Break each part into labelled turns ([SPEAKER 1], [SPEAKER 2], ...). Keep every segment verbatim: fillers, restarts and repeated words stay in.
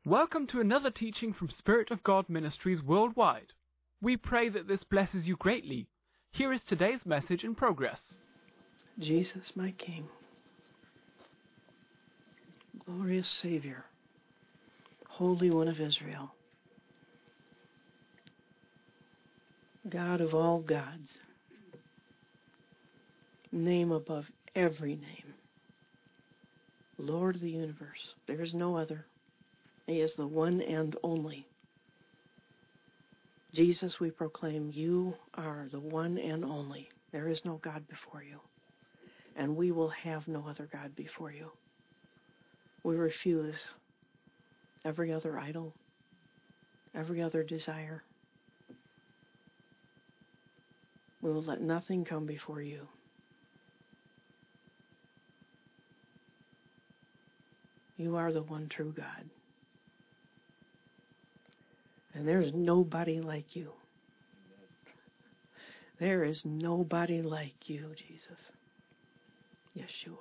[SPEAKER 1] Welcome to another teaching from Spirit of God Ministries worldwide. We pray that this blesses you greatly. Here is today's message in progress.
[SPEAKER 2] Jesus, my King, glorious Savior, Holy One of Israel, God of all gods, name above every name, Lord of the universe, there is no other. He is the one and only. Jesus, we proclaim, you are the one and only. There is no God before you, and we will have no other God before you. We refuse every other idol, every other desire. We will let nothing come before you. You are the one true God. And there is nobody like you. There is nobody like you, Jesus. Yeshua.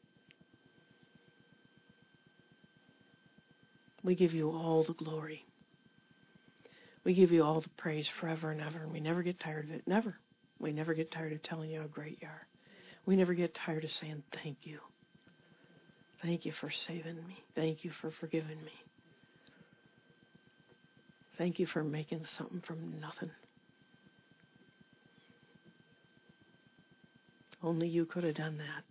[SPEAKER 2] We give you all the glory. We give you all the praise forever and ever, and we never get tired of it. Never. We never get tired of telling you how great you are. We never get tired of saying thank you. Thank you for saving me. Thank you for forgiving me. Thank you for making something from nothing. Only you could have done that.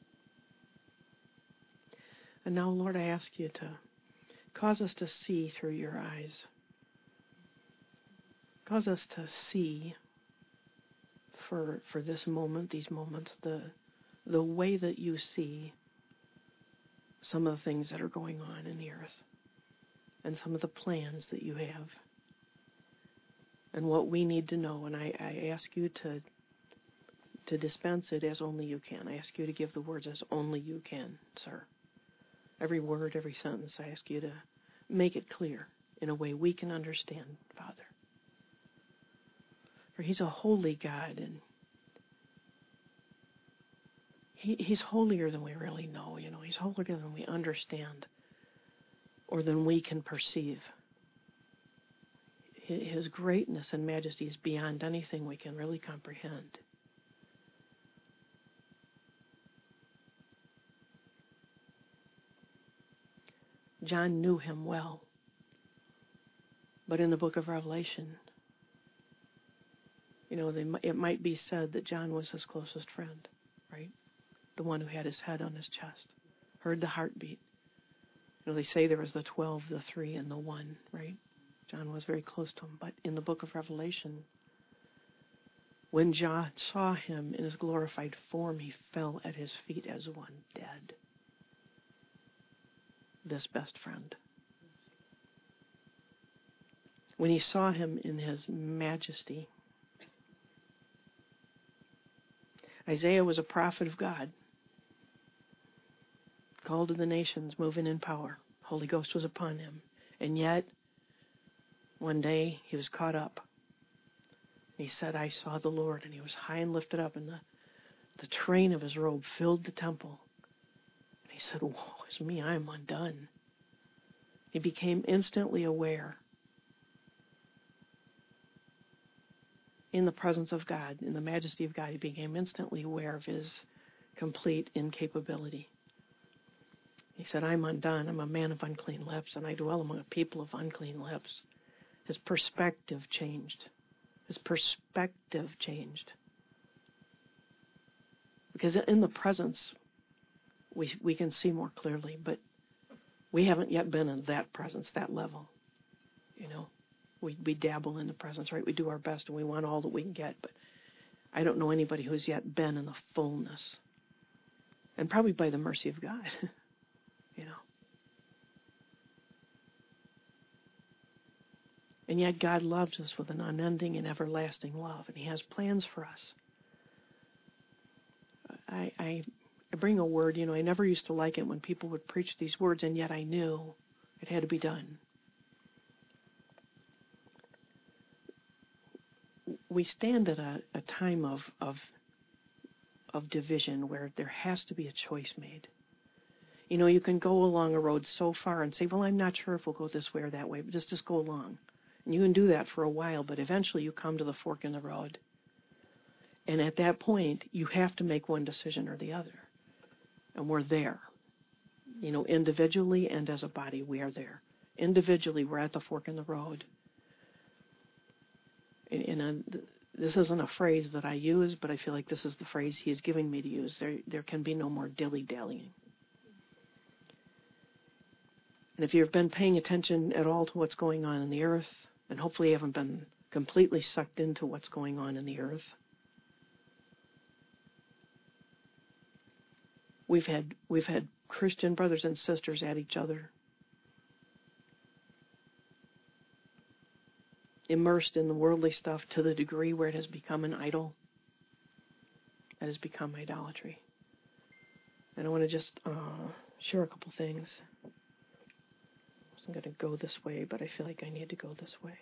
[SPEAKER 2] And now, Lord, I ask you to cause us to see through your eyes. Cause us to see for for this moment, these moments, the the way that you see some of the things that are going on in the earth and some of the plans that you have and what we need to know. And I, I ask you to to dispense it as only you can. I ask you to give the words as only you can, sir. Every word, every sentence, I ask you to make it clear in a way we can understand, Father. For he's a holy God, and he, he's holier than we really know. You know, he's holier than we understand or than we can perceive. His greatness and majesty is beyond anything we can really comprehend. John knew him well, but in the book of Revelation, you know, they, it might be said that John was his closest friend, right? The one who had his head on his chest, heard the heartbeat. You know, they say there was the twelve, the three, and the one, right? John was very close to him. But in the book of Revelation, when John saw him in his glorified form, he fell at his feet as one dead. This best friend. When he saw him in his majesty, Isaiah was a prophet of God, called to the nations, moving in power. Holy Ghost was upon him. And yet, one day, he was caught up. And he said, I saw the Lord, and he was high and lifted up, and the, the train of his robe filled the temple. And he said, woe is me, I am undone. He became instantly aware in the presence of God, in the majesty of God, he became instantly aware of his complete incapability. He said, I'm undone. I'm a man of unclean lips, and I dwell among a people of unclean lips. His perspective changed. His perspective changed. Because in the presence, we we can see more clearly, but we haven't yet been in that presence, that level. You know, we we dabble in the presence, right? We do our best, and we want all that we can get, but I don't know anybody who's yet been in the fullness. And probably by the mercy of God, you know. And yet God loves us with an unending and everlasting love, and he has plans for us. I, I, I bring a word, you know, I never used to like it when people would preach these words, and yet I knew it had to be done. We stand at a, a time of, of, of division where there has to be a choice made. You know, you can go along a road so far and say, well, I'm not sure if we'll go this way or that way, but just, just go along. And you can do that for a while, but eventually you come to the fork in the road. And at that point, you have to make one decision or the other. And we're there. You know, individually and as a body, we are there. Individually, we're at the fork in the road. And, and uh, this isn't a phrase that I use, but I feel like this is the phrase he is giving me to use. There, there can be no more dilly-dallying. And if you've been paying attention at all to what's going on in the earth, and hopefully you haven't been completely sucked into what's going on in the earth, we've had we've had Christian brothers and sisters at each other, immersed in the worldly stuff to the degree where it has become an idol. It has become idolatry. And I want to just uh, share a couple things. I'm going to go this way, but I feel like I need to go this way.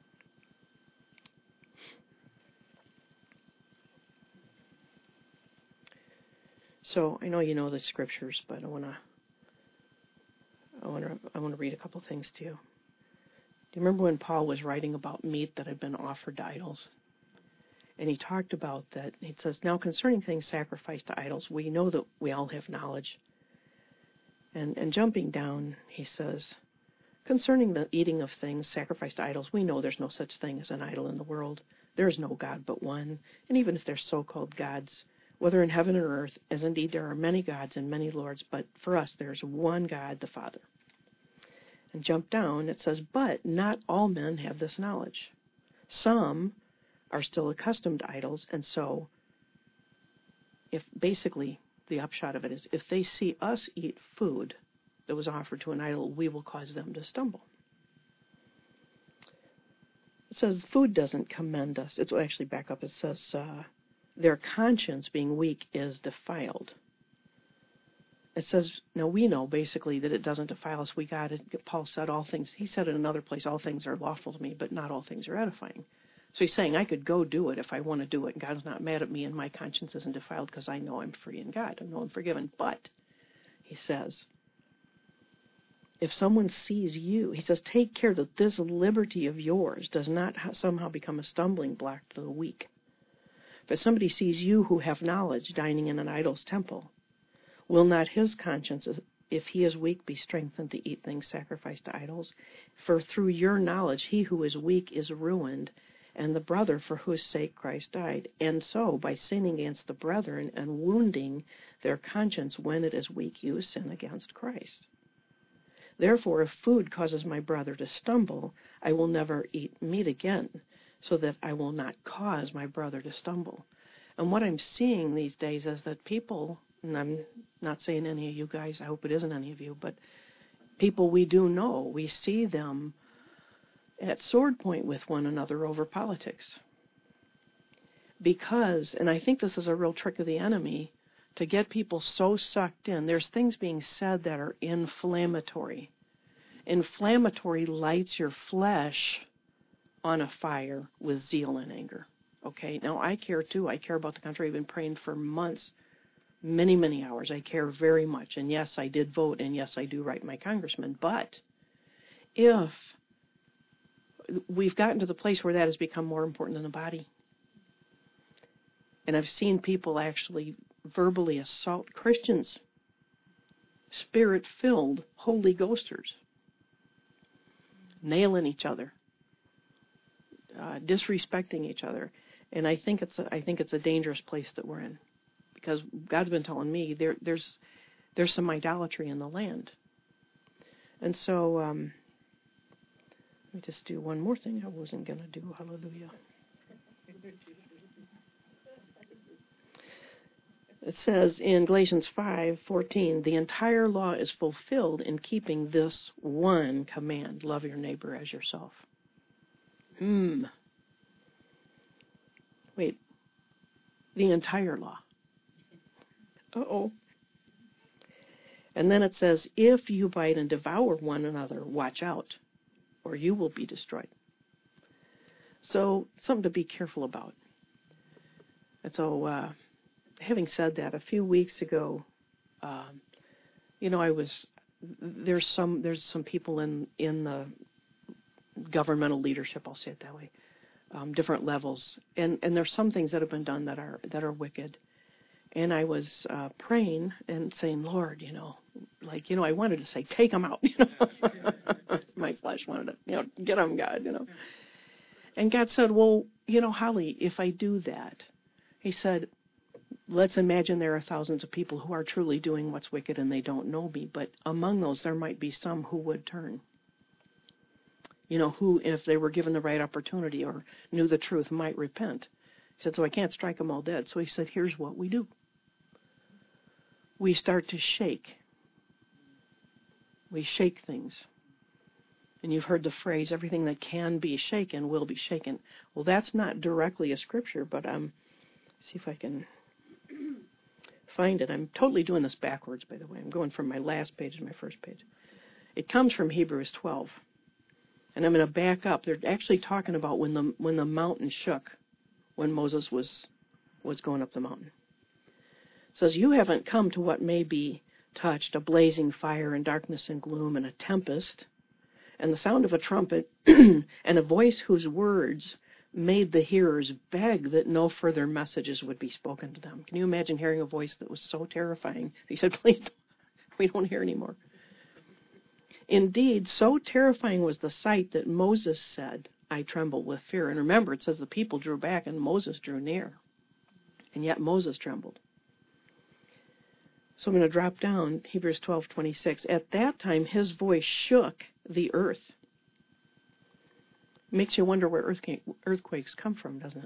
[SPEAKER 2] So I know you know the scriptures, but I want to I want to I want to read a couple things to you. Do you remember when Paul was writing about meat that had been offered to idols? And he talked about that. He says, now concerning things sacrificed to idols, we know that we all have knowledge. And and jumping down, he says, concerning the eating of things sacrificed to idols, we know there's no such thing as an idol in the world. There is no God but one. And even if they're so-called gods, whether in heaven or earth, as indeed there are many gods and many lords, but for us there's one God, the Father. And jump down, it says, but not all men have this knowledge. Some are still accustomed to idols, and so, if basically the upshot of it is, if they see us eat food that was offered to an idol, we will cause them to stumble. It says food doesn't commend us. It's actually back up. It says uh, their conscience being weak is defiled. It says, now we know basically that it doesn't defile us. We got it. Paul said all things. He said in another place, all things are lawful to me, but not all things are edifying. So he's saying I could go do it if I want to do it, and God's not mad at me, and my conscience isn't defiled because I know I'm free in God. I know I'm forgiven. But, he says, if someone sees you, he says, take care that this liberty of yours does not somehow become a stumbling block to the weak. If somebody sees you who have knowledge dining in an idol's temple, will not his conscience, if he is weak, be strengthened to eat things sacrificed to idols? For through your knowledge he who is weak is ruined, and the brother for whose sake Christ died. And so, by sinning against the brethren and wounding their conscience when it is weak, you sin against Christ. Therefore, if food causes my brother to stumble, I will never eat meat again, so that I will not cause my brother to stumble. And what I'm seeing these days is that people, and I'm not saying any of you guys, I hope it isn't any of you, but people we do know, we see them at sword point with one another over politics. Because, and I think this is a real trick of the enemy, to get people so sucked in, there's things being said that are inflammatory. Inflammatory lights your flesh on a fire with zeal and anger. Okay, now I care too. I care about the country. I've been praying for months, many, many hours. I care very much. And yes, I did vote, and yes, I do write my congressman. But if we've gotten to the place where that has become more important than the body, and I've seen people actually verbally assault Christians, spirit-filled Holy Ghosters, nailing each other, uh, disrespecting each other, and I think it's a, I think it's a dangerous place that we're in, because God's been telling me there there's there's some idolatry in the land, and so um, let me just do one more thing I wasn't going to do. Hallelujah. It says in Galatians five fourteen, the entire law is fulfilled in keeping this one command: love your neighbor as yourself. Hmm. Wait. The entire law. Uh-oh. And then it says, if you bite and devour one another, watch out, or you will be destroyed. So, something to be careful about. And so, uh, having said that, a few weeks ago, um, you know, I was, there's some, there's some people in, in the governmental leadership, I'll say it that way, um, different levels. And, and there's some things that have been done that are, that are wicked. And I was uh, praying and saying, Lord, you know, like, you know, I wanted to say, take them out. You know, my flesh wanted to, you know, get them, God, you know. And God said, well, you know, Holly, if I do that, he said, let's imagine there are thousands of people who are truly doing what's wicked and they don't know me. But among those, there might be some who would turn. You know, who, if they were given the right opportunity or knew the truth, might repent. He said, so I can't strike them all dead. So he said, here's what we do. We start to shake. We shake things. And you've heard the phrase, everything that can be shaken will be shaken. Well, that's not directly a scripture, but um, see if I can find it. I'm totally doing this backwards, by the way. I'm going from my last page to my first page. It comes from Hebrews twelve. And I'm going to back up. They're actually talking about when the when the mountain shook, when Moses was was going up the mountain. It says, you haven't come to what may be touched, a blazing fire and darkness and gloom and a tempest, and the sound of a trumpet, and a voice whose words made the hearers beg that no further messages would be spoken to them. Can you imagine hearing a voice that was so terrifying? He said, please, we don't hear anymore. Indeed, so terrifying was the sight that Moses said, I tremble with fear. And remember, it says the people drew back and Moses drew near. And yet Moses trembled. So I'm going to drop down, Hebrews twelve twenty-six. At that time, his voice shook the earth. Makes you wonder where earthquakes come from, doesn't it?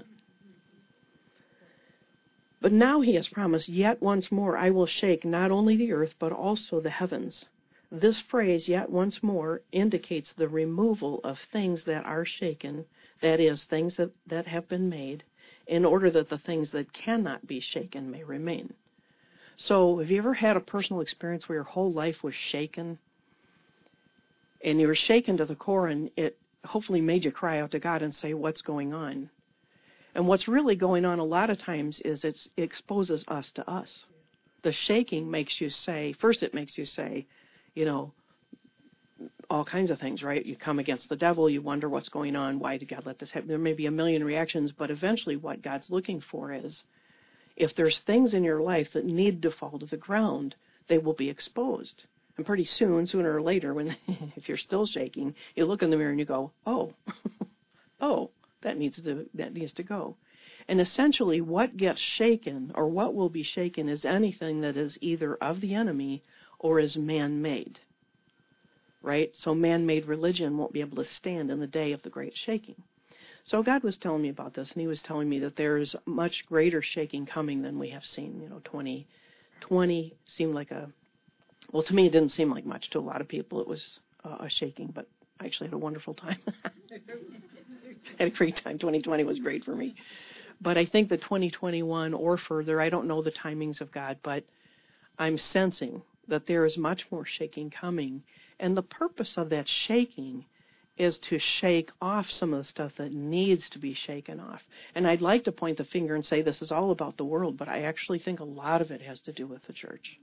[SPEAKER 2] But now he has promised, yet once more I will shake not only the earth, but also the heavens. This phrase, yet once more, indicates the removal of things that are shaken, that is, things that, that have been made, in order that the things that cannot be shaken may remain. So have you ever had a personal experience where your whole life was shaken? And you were shaken to the core, and it hopefully made you cry out to God and say, what's going on? And what's really going on a lot of times is it's, it exposes us to us. The shaking makes you say, first it makes you say, you know, all kinds of things, right? You come against the devil, you wonder what's going on, why did God let this happen? There may be a million reactions, but eventually what God's looking for is, if there's things in your life that need to fall to the ground, they will be exposed. And pretty soon, sooner or later, when if you're still shaking, you look in the mirror and you go, oh, oh, that needs to that needs to go. And essentially what gets shaken, or what will be shaken, is anything that is either of the enemy or is man-made. Right? So man-made religion won't be able to stand in the day of the great shaking. So God was telling me about this, and he was telling me that there's much greater shaking coming than we have seen. You know, twenty twenty seemed like a, well, to me it didn't seem like much. To a lot of people it was uh, a shaking, but I actually had a wonderful time. Had a great time. twenty twenty was great for me. But I think that twenty twenty-one or further, I don't know the timings of God, but I'm sensing that there is much more shaking coming. And the purpose of that shaking is to shake off some of the stuff that needs to be shaken off. And I'd like to point the finger and say this is all about the world, but I actually think a lot of it has to do with the church.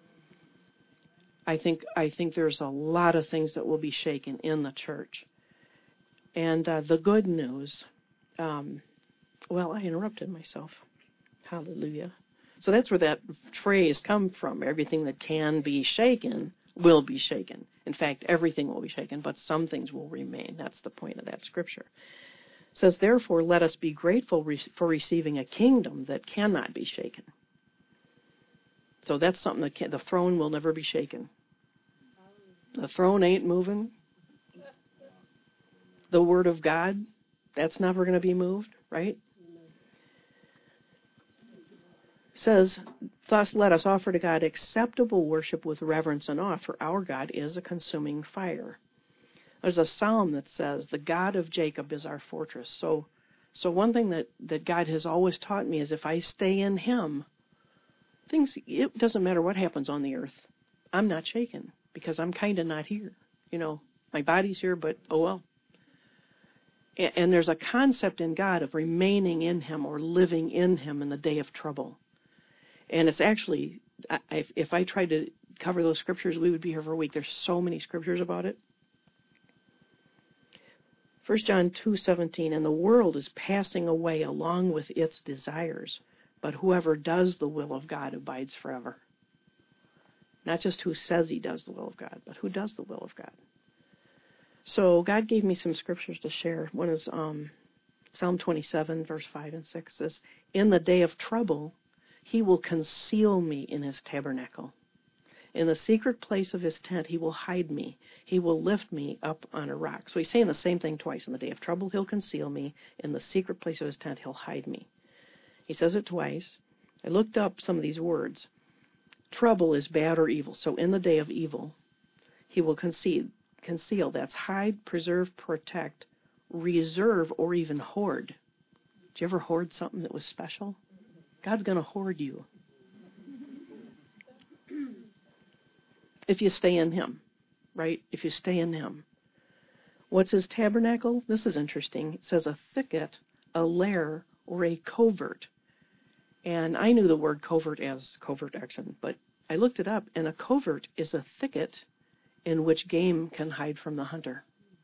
[SPEAKER 2] I think I think there's a lot of things that will be shaken in the church. And uh, the good news, um, well, I interrupted myself. Hallelujah. So that's where that phrase comes from. Everything that can be shaken will be shaken. In fact, everything will be shaken, but some things will remain. That's the point of that scripture. It says, therefore, let us be grateful re- for receiving a kingdom that cannot be shaken. So that's something that can, the throne will never be shaken. The throne ain't moving. The word of God, that's never going to be moved, right? It says, thus let us offer to God acceptable worship with reverence and awe, for our God is a consuming fire. There's a psalm that says, the God of Jacob is our fortress. So so one thing that, that God has always taught me is if I stay in him, things, it doesn't matter what happens on the earth. I'm not shaken because I'm kind of not here. You know, my body's here, but oh well. And, and there's a concept in God of remaining in him or living in him in the day of trouble. And it's actually, I, if I try to could cover those scriptures, we would be here for a week. There's so many scriptures about it. First John two seventeen, and the world is passing away along with its desires, but whoever does the will of God abides forever. Not just who says he does the will of God, but who does the will of God. So God gave me some scriptures to share. One is um, Psalm twenty-seven, verse five and six says, in the day of trouble, he will conceal me in his tabernacle. In the secret place of his tent, he will hide me. He will lift me up on a rock. So he's saying the same thing twice. In the day of trouble, he'll conceal me. In the secret place of his tent, he'll hide me. He says it twice. I looked up some of these words. Trouble is bad or evil. So in the day of evil, he will conceal. Conceal. That's hide, preserve, protect, reserve, or even hoard. Did you ever hoard something that was special? God's going to hoard you. If you stay in him, right? If you stay in him. What's his tabernacle? This is interesting. It says a thicket, a lair, or a covert. And I knew the word covert as covert action, but I looked it up, and a covert is a thicket in which game can hide from the hunter.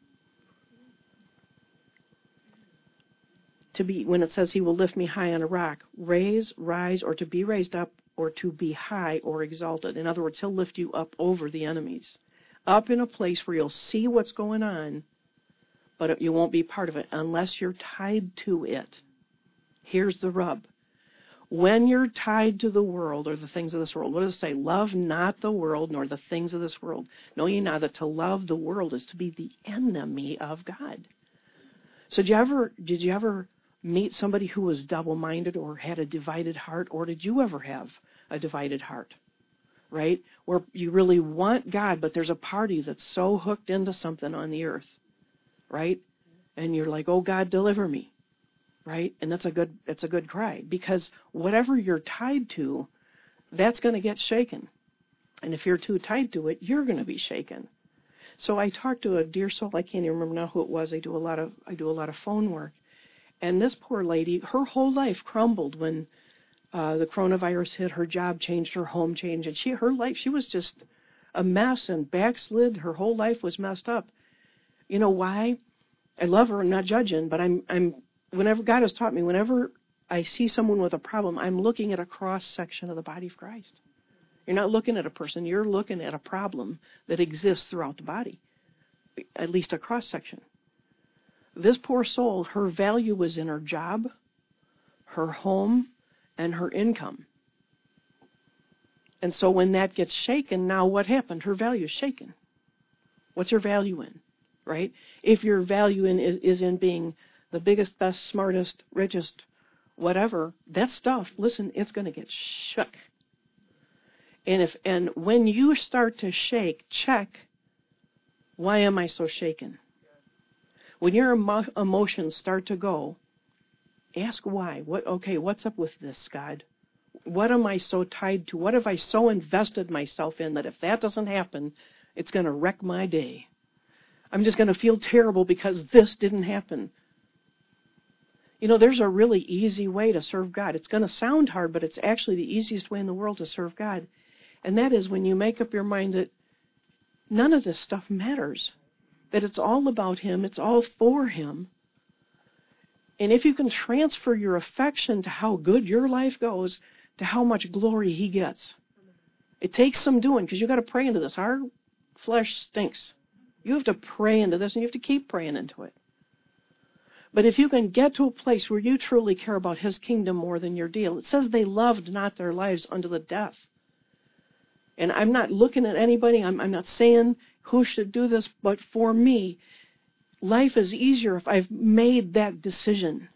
[SPEAKER 2] To be, when it says he will lift me high on a rock, raise, rise, or to be raised up, or to be high or exalted. In other words, he'll lift you up over the enemies, up in a place where you'll see what's going on, but you won't be part of it unless you're tied to it. Here's the rub. When you're tied to the world or the things of this world, what does it say? Love not the world nor the things of this world. Know ye not that to love the world is to be the enemy of God. So did you ever, did you ever meet somebody who was double-minded or had a divided heart, or did you ever have a divided heart, right? Where you really want God, but there's a party that's so hooked into something on the earth, right? And you're like, oh, God, deliver me, right? And that's a good, that's a good cry, because whatever you're tied to, that's going to get shaken. And if you're too tied to it, you're going to be shaken. So I talked to a dear soul, I can't even remember now who it was. I do a lot of, I do a lot of phone work. And this poor lady, her whole life crumbled when uh, the coronavirus hit. Her job changed, her home changed, and she, her life, she was just a mess and backslid. Her whole life was messed up. You know why? I love her, I'm not judging, but I'm, I'm. Whenever God has taught me, whenever I see someone with a problem, I'm looking at a cross section of the body of Christ. You're not looking at a person; you're looking at a problem that exists throughout the body, at least a cross section. This poor soul, her value was in her job, her home, and her income. And so when that gets shaken, now what happened? Her value is shaken. What's her value in, right? If your value in is, is in being the biggest, best, smartest, richest, whatever, that stuff, listen, it's going to get shook. And if and when you start to shake, check, why am I so shaken? When your emo- emotions start to go, ask why. What? Okay, what's up with this, God? What am I so tied to? What have I so invested myself in that if that doesn't happen, it's going to wreck my day? I'm just going to feel terrible because this didn't happen. You know, there's a really easy way to serve God. It's going to sound hard, but it's actually the easiest way in the world to serve God. And that is when you make up your mind that none of this stuff matters. That it's all about him, it's all for him. And if you can transfer your affection to how good your life goes, to how much glory he gets. It takes some doing, because you've got to pray into this. Our flesh stinks. You have to pray into this, and you have to keep praying into it. But if you can get to a place where you truly care about his kingdom more than your deal, it says they loved not their lives unto the death. And I'm not looking at anybody, I'm, I'm not saying who should do this, but for me, life is easier if I've made that decision.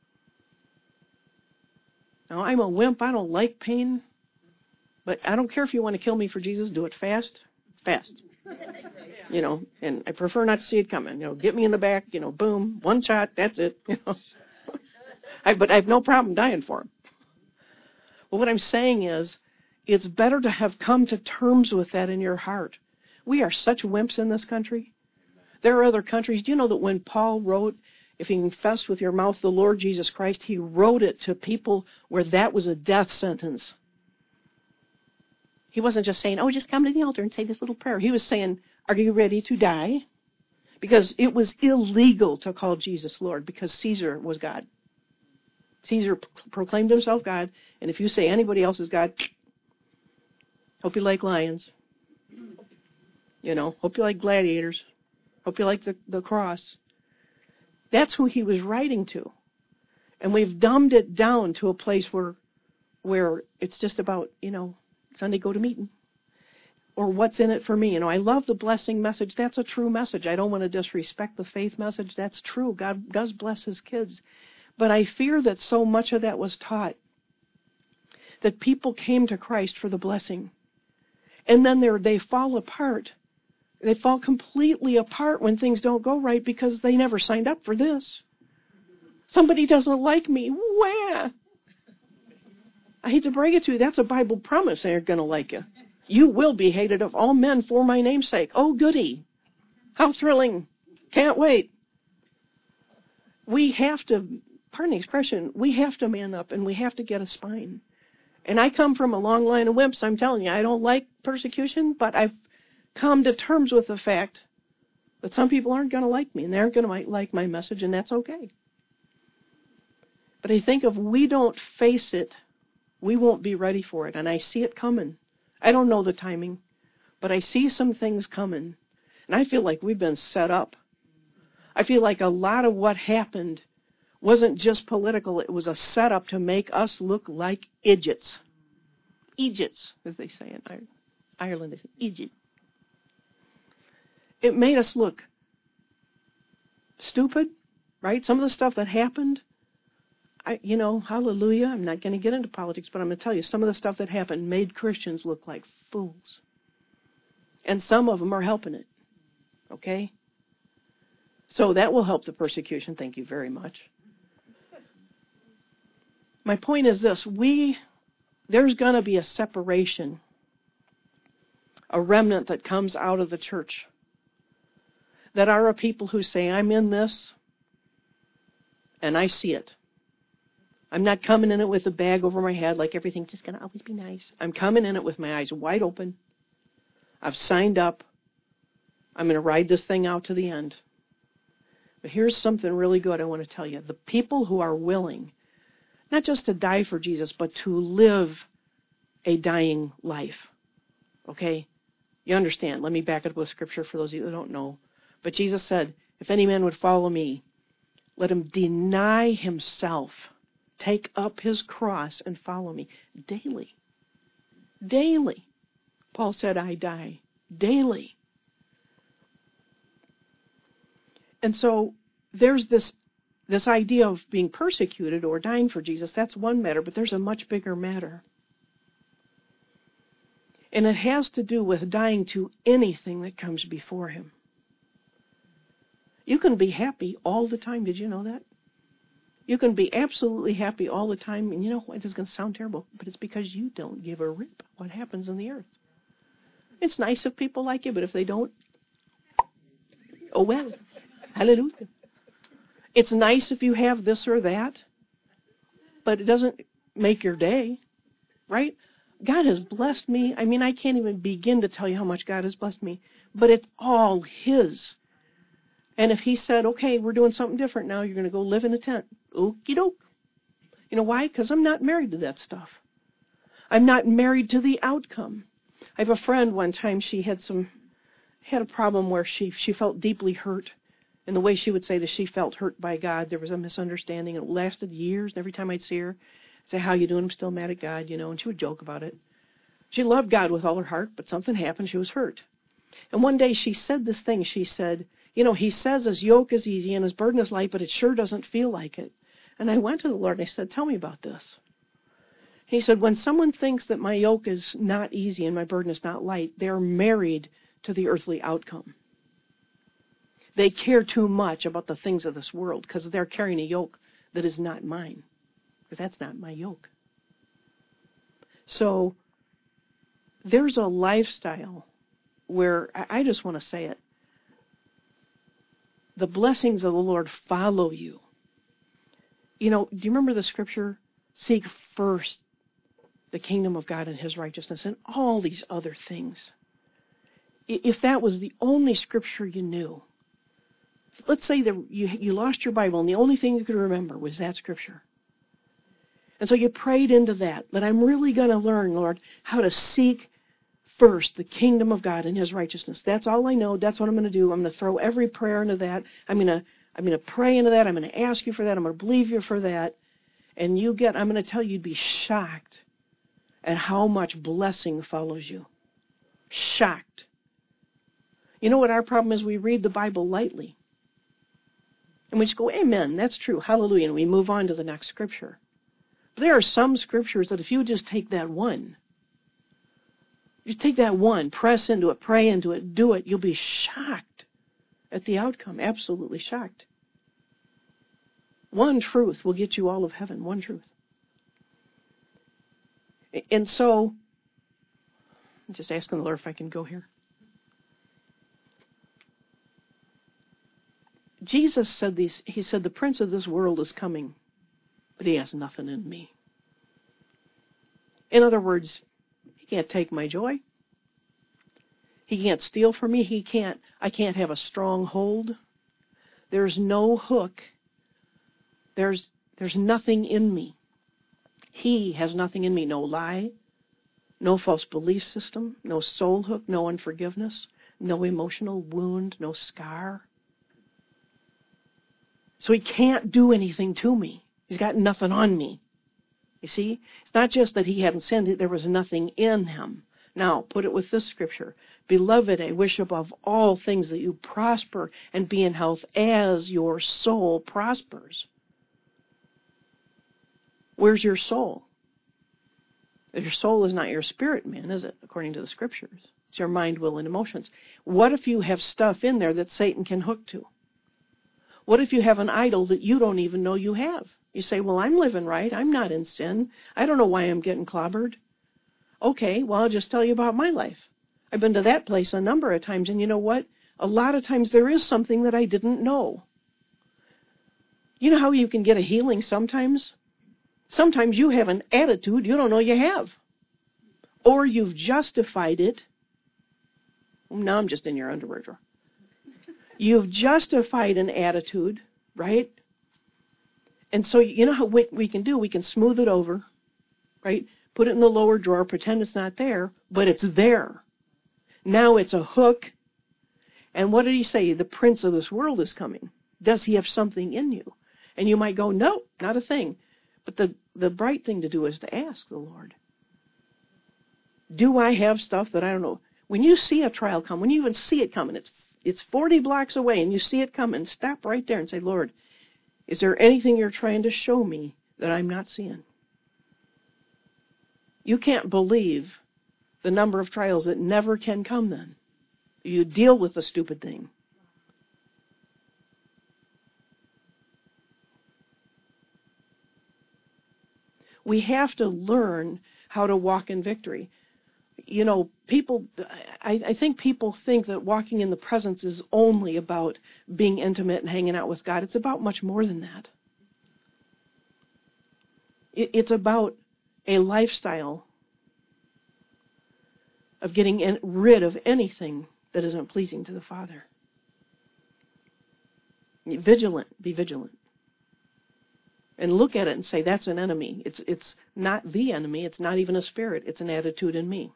[SPEAKER 2] Now, I'm a wimp, I don't like pain, but I don't care if you want to kill me for Jesus, do it fast, fast. You know, and I prefer not to see it coming. You know, get me in the back, you know, boom, one shot, that's it. You know, I, but I have no problem dying for him. But what I'm saying is, it's better to have come to terms with that in your heart. We are such wimps in this country. There are other countries. Do you know that when Paul wrote, if you confess with your mouth the Lord Jesus Christ, he wrote it to people where that was a death sentence. He wasn't just saying, oh, just come to the altar and say this little prayer. He was saying, are you ready to die? Because it was illegal to call Jesus Lord because Caesar was God. Caesar p- proclaimed himself God, and if you say anybody else is God, hope you like lions. You know, hope you like gladiators. Hope you like the, the cross. That's who he was writing to. And we've dumbed it down to a place where where it's just about, you know, Sunday go to meeting. Or what's in it for me. You know, I love the blessing message. That's a true message. I don't want to disrespect the faith message. That's true. God does bless his kids. But I fear that so much of that was taught that people came to Christ for the blessing. And then they they fall apart. They fall completely apart when things don't go right because they never signed up for this. Somebody doesn't like me. Where? I hate to break it to you. That's a Bible promise. They aren't going to like you. You will be hated of all men for my name's sake. Oh, goody. How thrilling. Can't wait. We have to, pardon the expression, we have to man up and we have to get a spine. And I come from a long line of wimps. I'm telling you, I don't like persecution, but I've come to terms with the fact that some people aren't going to like me and they aren't going to like my message, and that's okay. But I think if we don't face it, we won't be ready for it. And I see it coming. I don't know the timing, but I see some things coming. And I feel like we've been set up. I feel like a lot of what happened wasn't just political. It was a setup to make us look like idiots. Idiots, as they say in Ireland. They say idiot. It made us look stupid, right? Some of the stuff that happened, I, you know, hallelujah, I'm not going to get into politics, but I'm going to tell you, some of the stuff that happened made Christians look like fools. And some of them are helping it, okay? So that will help the persecution. Thank you very much. My point is this. We, there's going to be a separation, a remnant that comes out of the church, that are a people who say, I'm in this, and I see it. I'm not coming in it with a bag over my head like everything's just going to always be nice. I'm coming in it with my eyes wide open. I've signed up. I'm going to ride this thing out to the end. But here's something really good I want to tell you. The people who are willing, not just to die for Jesus, but to live a dying life. Okay? You understand. Let me back it up with scripture for those of you who don't know. But Jesus said, if any man would follow me, let him deny himself, take up his cross, and follow me daily. Daily. Paul said, I die daily. And so there's this this idea of being persecuted or dying for Jesus. That's one matter, but there's a much bigger matter. And it has to do with dying to anything that comes before him. You can be happy all the time. Did you know that? You can be absolutely happy all the time. And you know what? This is going to sound terrible, but it's because you don't give a rip what happens in the earth. It's nice if people like you, but if they don't, oh well. Hallelujah. It's nice if you have this or that, but it doesn't make your day, right? God has blessed me. I mean, I can't even begin to tell you how much God has blessed me, but it's all his. And if he said, okay, we're doing something different now, you're going to go live in a tent. Okie doke. You know why? Because I'm not married to that stuff. I'm not married to the outcome. I have a friend one time, she had some, had a problem where she, she felt deeply hurt. And the way she would say that she felt hurt by God, there was a misunderstanding. It lasted years. And every time I'd see her, I'd say, how you doing? I'm still mad at God, you know, and she would joke about it. She loved God with all her heart, but something happened. She was hurt. And one day she said this thing. She said, you know, he says his yoke is easy and his burden is light, but it sure doesn't feel like it. And I went to the Lord and I said, tell me about this. He said, when someone thinks that my yoke is not easy and my burden is not light, they're married to the earthly outcome. They care too much about the things of this world because they're carrying a yoke that is not mine, because that's not my yoke. So there's a lifestyle where, I just want to say it, the blessings of the Lord follow you. You know, do you remember the scripture? Seek first the kingdom of God and his righteousness and all these other things. If that was the only scripture you knew, let's say that you, you lost your Bible and the only thing you could remember was that scripture. And so you prayed into that, that I'm really going to learn, Lord, how to seek first the kingdom of God and his righteousness. That's all I know. That's what I'm going to do. I'm going to throw every prayer into that. I'm going to I'm going to pray into that. I'm going to ask you for that. I'm going to believe you for that. And you get, I'm going to tell you, you'd be shocked at how much blessing follows you. Shocked. You know what our problem is? We read the Bible lightly. And we just go, amen, that's true, hallelujah, and we move on to the next scripture. But there are some scriptures that if you just take that one, just take that one, press into it, pray into it, do it, you'll be shocked at the outcome, absolutely shocked. One truth will get you all of heaven, one truth. And so, I'm just asking the Lord if I can go here. Jesus said these, he said, the prince of this world is coming, but he has nothing in me. In other words, he can't take my joy. He can't steal from me. He can't, I can't have a strong hold. There's no hook. There's, there's nothing in me. He has nothing in me. No lie, no false belief system, no soul hook, no unforgiveness, no emotional wound, no scar. So he can't do anything to me. He's got nothing on me. You see? It's not just that he hadn't sinned, there was nothing in him. Now, put it with this scripture. Beloved, I wish above all things that you prosper and be in health as your soul prospers. Where's your soul? Your soul is not your spirit, man, is it? According to the scriptures. It's your mind, will, and emotions. What if you have stuff in there that Satan can hook to? What if you have an idol that you don't even know you have? You say, well, I'm living right. I'm not in sin. I don't know why I'm getting clobbered. Okay, well, I'll just tell you about my life. I've been to that place a number of times, and you know what? A lot of times there is something that I didn't know. You know how you can get a healing sometimes? Sometimes you have an attitude you don't know you have. Or you've justified it. Now I'm just in your underwear drawer. You've justified an attitude, right? And so you know how we, we can do? We can smooth it over, right? Put it in the lower drawer, pretend it's not there, but it's there. Now it's a hook. And what did he say? The prince of this world is coming. Does he have something in you? And you might go, no, not a thing. But the, the bright thing to do is to ask the Lord. Do I have stuff that I don't know? When you see a trial come, when you even see it coming, it's It's forty blocks away and you see it coming, stop right there and say, Lord, is there anything you're trying to show me that I'm not seeing? You can't believe the number of trials that never can come then. You deal with the stupid thing. We have to learn how to walk in victory. You know, people, I, I think people think that walking in the presence is only about being intimate and hanging out with God. It's about much more than that. It, it's about a lifestyle of getting in, rid of anything that isn't pleasing to the Father. Vigilant, be vigilant. And look at it and say, that's an enemy. It's, it's not the enemy. It's not even a spirit. It's an attitude in me.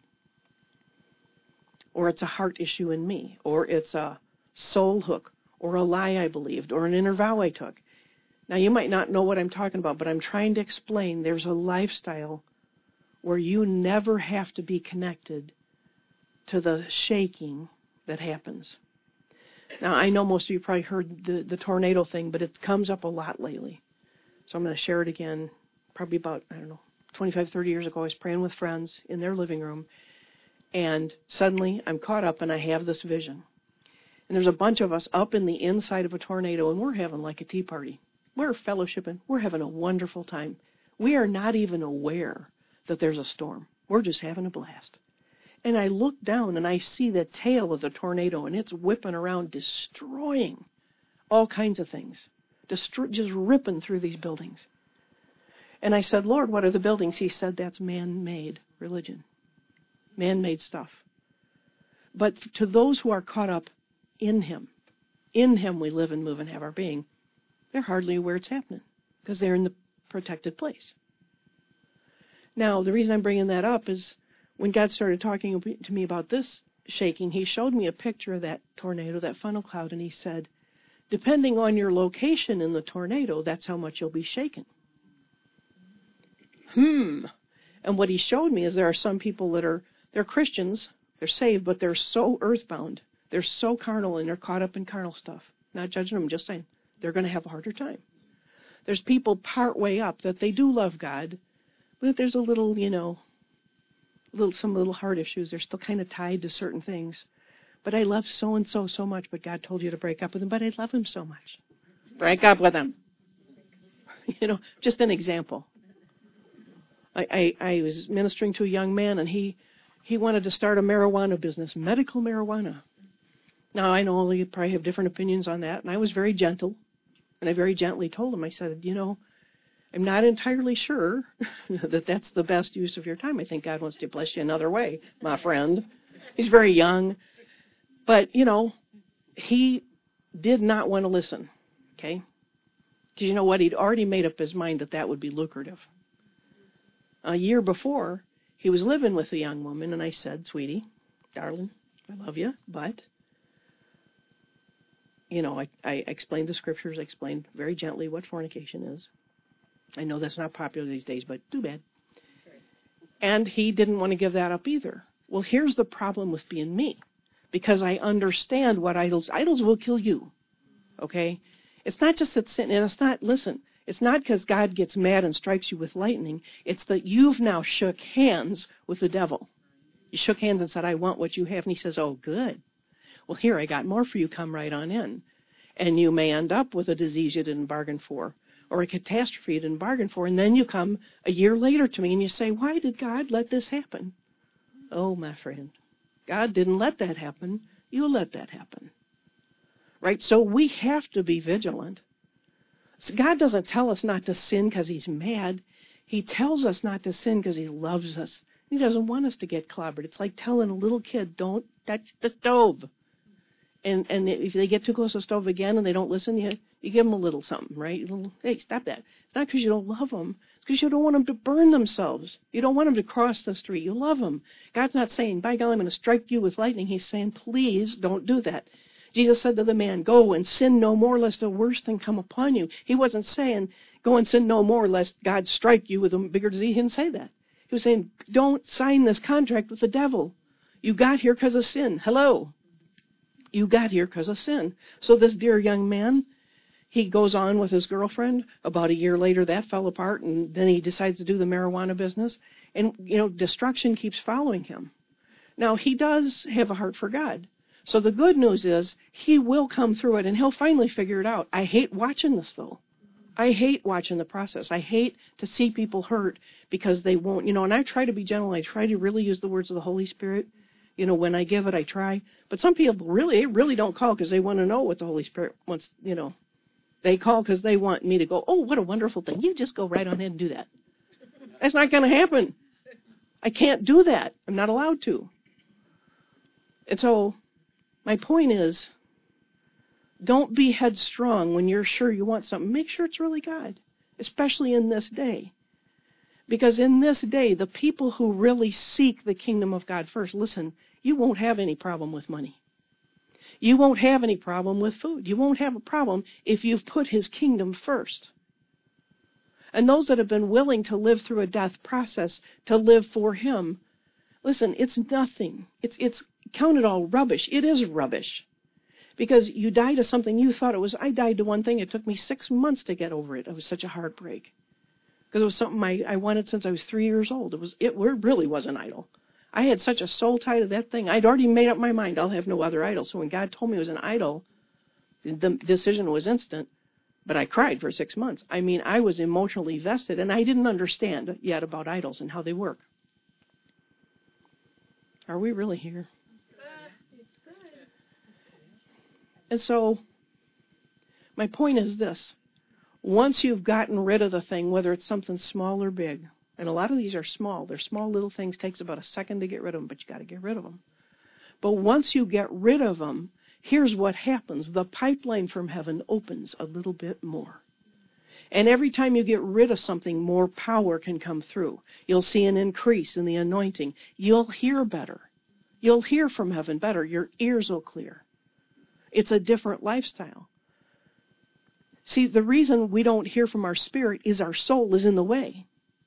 [SPEAKER 2] Or it's a heart issue in me, or it's a soul hook, or a lie I believed, or an inner vow I took. Now, you might not know what I'm talking about, but I'm trying to explain there's a lifestyle where you never have to be connected to the shaking that happens. Now, I know most of you probably heard the, the tornado thing, but it comes up a lot lately. So I'm going to share it again. Probably about, I don't know, twenty-five, thirty years ago, I was praying with friends in their living room. And suddenly I'm caught up and I have this vision. And there's a bunch of us up in the inside of a tornado and we're having like a tea party. We're fellowshipping. We're having a wonderful time. We are not even aware that there's a storm. We're just having a blast. And I look down and I see the tail of the tornado and it's whipping around, destroying all kinds of things. Destro- just ripping through these buildings. And I said, Lord, what are the buildings? He said, that's man-made religion, man-made stuff. But to those who are caught up in him, in him we live and move and have our being, they're hardly aware it's happening because they're in the protected place. Now, the reason I'm bringing that up is when God started talking to me about this shaking, he showed me a picture of that tornado, that funnel cloud, and he said, depending on your location in the tornado, that's how much you'll be shaken. Hmm. And what he showed me is there are some people that are, they're Christians, they're saved, but they're so earthbound, they're so carnal, and they're caught up in carnal stuff. Not judging them, just saying, they're going to have a harder time. There's people part way up that they do love God, but there's a little, you know, little some little heart issues. They're still kind of tied to certain things. But I love so-and-so so much, but God told you to break up with him, but I love him so much. Break up with him. You know, just an example. I, I, I was ministering to a young man, and he, he wanted to start a marijuana business, medical marijuana. Now, I know you probably have different opinions on that, and I was very gentle, and I very gently told him, I said, you know, I'm not entirely sure that that's the best use of your time. I think God wants to bless you another way, my friend. He's very young. But, you know, he did not want to listen, okay? Because you know what? He'd already made up his mind that that would be lucrative. A year before, he was living with a young woman, and I said, sweetie, darling, I love you, but, you know, I, I explained the scriptures, I explained very gently what fornication is. I know that's not popular these days, but too bad. And he didn't want to give that up either. Well, here's the problem with being me. Because I understand what idols, idols will kill you. Okay? It's not just that sin, and it's not, listen, it's not because God gets mad and strikes you with lightning. It's that you've now shook hands with the devil. You shook hands and said, I want what you have. And he says, oh, good. Well, here, I got more for you. Come right on in. And you may end up with a disease you didn't bargain for, or a catastrophe you didn't bargain for, and then you come a year later to me and you say, why did God let this happen? Oh, my friend, God didn't let that happen. You let that happen. Right? So we have to be vigilant. So God doesn't tell us not to sin because he's mad. He tells us not to sin because he loves us. He doesn't want us to get clobbered. It's like telling a little kid, don't touch the stove. And and if they get too close to the stove again and they don't listen, you, you give them a little something, right? A little, hey, stop that. It's not because you don't love them. It's because you don't want them to burn themselves. You don't want them to cross the street. You love them. God's not saying, by golly, I'm going to strike you with lightning. He's saying, please don't do that. Jesus said to the man, go and sin no more lest a worse thing come upon you. He wasn't saying, go and sin no more lest God strike you with a bigger disease. He didn't say that. He was saying, don't sign this contract with the devil. You got here because of sin. Hello. You got here because of sin. So this dear young man, he goes on with his girlfriend. About a year later, that fell apart, and then he decides to do the marijuana business. And, you know, destruction keeps following him. Now, he does have a heart for God. So the good news is he will come through it, and he'll finally figure it out. I hate watching this, though. I hate watching the process. I hate to see people hurt because they won't, you know, and I try to be gentle. I try to really use the words of the Holy Spirit. You know, when I give it, I try. But some people really, really don't call because they want to know what the Holy Spirit wants, you know. They call because they want me to go, oh, what a wonderful thing. You just go right on ahead and do that. That's not going to happen. I can't do that. I'm not allowed to. And so my point is, don't be headstrong when you're sure you want something. Make sure it's really God, especially in this day. Because in this day, the people who really seek the kingdom of God first, listen, you won't have any problem with money. You won't have any problem with food. You won't have a problem if you've put his kingdom first. And those that have been willing to live through a death process, to live for him, listen, it's nothing. It's, it's count it all rubbish. It is rubbish. Because you die to something you thought it was. I died to one thing. It took me six months to get over it. It was such a heartbreak. Because it was something I, I wanted since I was three years old. It was it really was an idol. I had such a soul tie to that thing. I'd already made up my mind. I'll have no other idol. So when God told me it was an idol, the decision was instant. But I cried for six months. I mean, I was emotionally vested, and I didn't understand yet about idols and how they work. Are we really here? And so, my point is this. Once you've gotten rid of the thing, whether it's something small or big, and a lot of these are small, they're small little things, takes about a second to get rid of them, but you got to get rid of them. But once you get rid of them, here's what happens. The pipeline from heaven opens a little bit more. And every time you get rid of something, more power can come through. You'll see an increase in the anointing. You'll hear better. You'll hear from heaven better. Your ears will clear. It's a different lifestyle. See, the reason we don't hear from our spirit is our soul is in the way.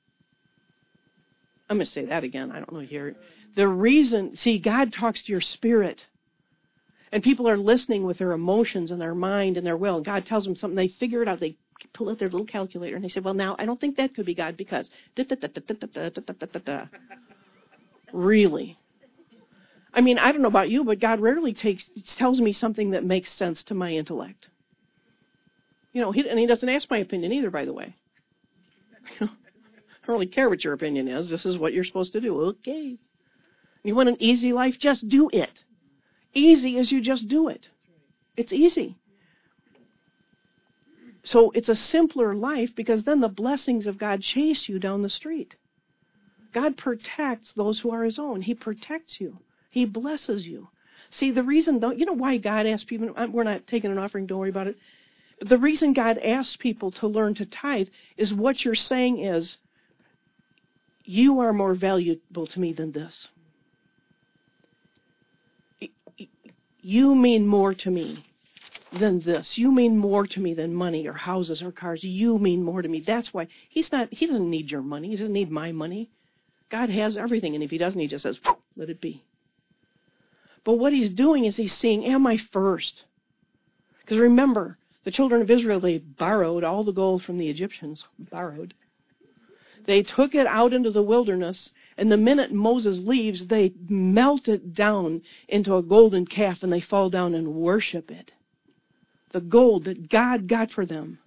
[SPEAKER 2] I'm going to say that again. I don't know if you hear it. The reason, see, God talks to your spirit. And people are listening with their emotions and their mind and their will. And God tells them something. They figure it out. They pull out their little calculator and they say, well, now, I don't think that could be God because... Really? I mean, I don't know about you, but God rarely takes tells me something that makes sense to my intellect. You know, he, and he doesn't ask my opinion either, by the way. I don't really care what your opinion is. This is what you're supposed to do. Okay. You want an easy life? Just do it. Easy as you just do it. It's easy. So it's a simpler life because then the blessings of God chase you down the street. God protects those who are his own. He protects you. He blesses you. See, the reason, don't you know why God asks people, we're not taking an offering, don't worry about it. The reason God asks people to learn to tithe is what you're saying is, you are more valuable to me than this. You mean more to me than this. You mean more to me than money or houses or cars. You mean more to me. That's why he's not, he doesn't need your money. He doesn't need my money. God has everything, and if he doesn't, he just says, let it be. But what he's doing is he's seeing, am I first? Because remember, the children of Israel, they borrowed all the gold from the Egyptians. Borrowed. They took it out into the wilderness, and the minute Moses leaves, they melt it down into a golden calf, and they fall down and worship it. The gold that God got for them.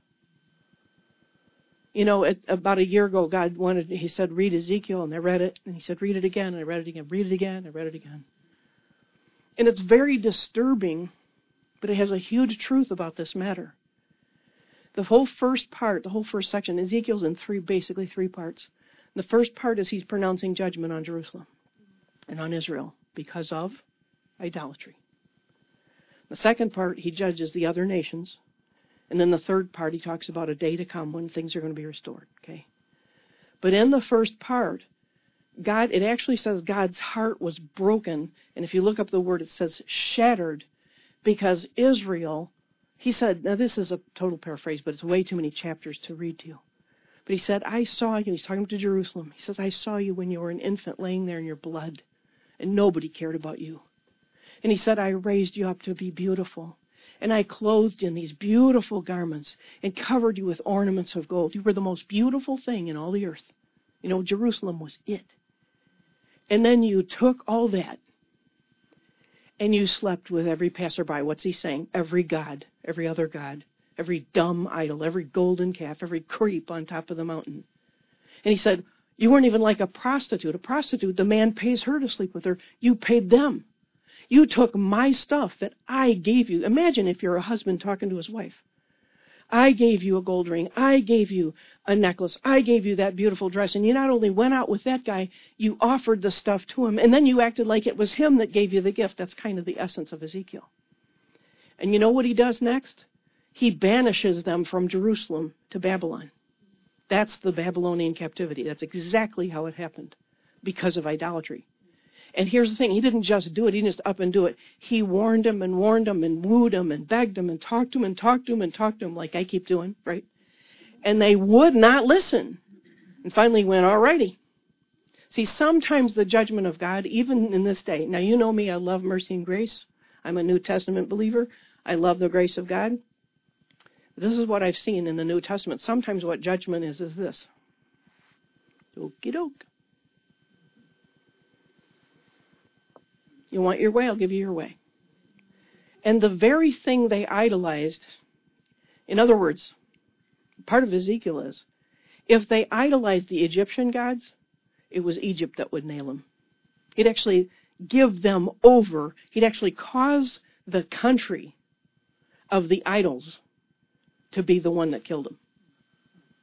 [SPEAKER 2] You know, it, about a year ago, God wanted, he said, read Ezekiel, and I read it, and he said, read it again, and I read it again, read it again, I read it again. And it's very disturbing, but it has a huge truth about this matter. The whole first part, the whole first section, Ezekiel's in three, basically three parts. The first part is he's pronouncing judgment on Jerusalem and on Israel because of idolatry. The second part, he judges the other nations. And then the third part, he talks about a day to come when things are going to be restored. Okay. But in the first part, God, it actually says God's heart was broken. And if you look up the word, it says shattered because Israel, he said, now this is a total paraphrase, but it's way too many chapters to read to you. But he said, I saw you, he's talking to Jerusalem. He says, I saw you when you were an infant laying there in your blood, and nobody cared about you. And he said, I raised you up to be beautiful. And I clothed you in these beautiful garments and covered you with ornaments of gold. You were the most beautiful thing in all the earth. You know, Jerusalem was it. And then you took all that and you slept with every passerby. What's he saying? Every god, every other god, every dumb idol, every golden calf, every creep on top of the mountain. And he said, you weren't even like a prostitute. A prostitute, the man pays her to sleep with her. You paid them. You took my stuff that I gave you. Imagine if you're a husband talking to his wife. I gave you a gold ring. I gave you a necklace. I gave you that beautiful dress. And you not only went out with that guy, you offered the stuff to him. And then you acted like it was him that gave you the gift. That's kind of the essence of Ezekiel. And you know what he does next? He banishes them from Jerusalem to Babylon. That's the Babylonian captivity. That's exactly how it happened because of idolatry. And here's the thing, he didn't just do it, he didn't just up and do it. He warned them and warned them and wooed them and begged them and talked to them and talked to them and talked to them like I keep doing, right? And they would not listen. And finally went, all righty. See, sometimes the judgment of God, even in this day, now you know me, I love mercy and grace. I'm a New Testament believer. I love the grace of God. This is what I've seen in the New Testament. Sometimes what judgment is, is this. Okie doke. You want your way, I'll give you your way. And the very thing they idolized, in other words, part of Ezekiel is, if they idolized the Egyptian gods, it was Egypt that would nail them. He'd actually give them over. He'd actually cause the country of the idols to be the one that killed them.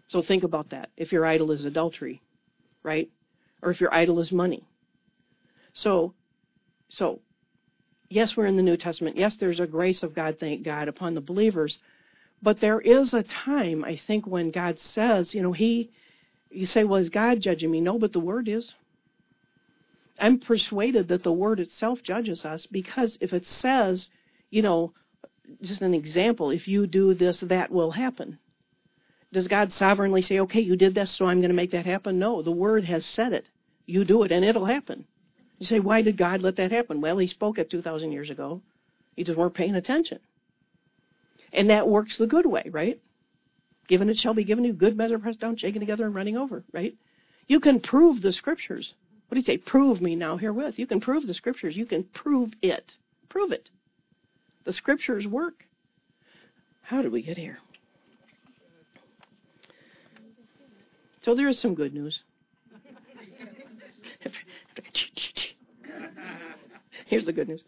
[SPEAKER 2] So think about that. If your idol is adultery, right? Or if your idol is money. So, so, yes, we're in the New Testament. Yes, there's a grace of God, thank God, upon the believers. But there is a time, I think, when God says, you know, he, you say, well, is God judging me? No, but the Word is. I'm persuaded that the Word itself judges us, because if it says, you know, just an example, if you do this, that will happen. Does God sovereignly say, okay, you did this, so I'm going to make that happen? No, the Word has said it. You do it, and it'll happen. You say, why did God let that happen? Well, he spoke it two thousand years ago. You just weren't paying attention. And that works the good way, right? Given it shall be given you, good measure, pressed down, shaken together, and running over, right? You can prove the Scriptures. What do you say? Prove me now herewith. You can prove the Scriptures. You can prove it. Prove it. The Scriptures work. How did we get here? So there is some good news. Here's the good news.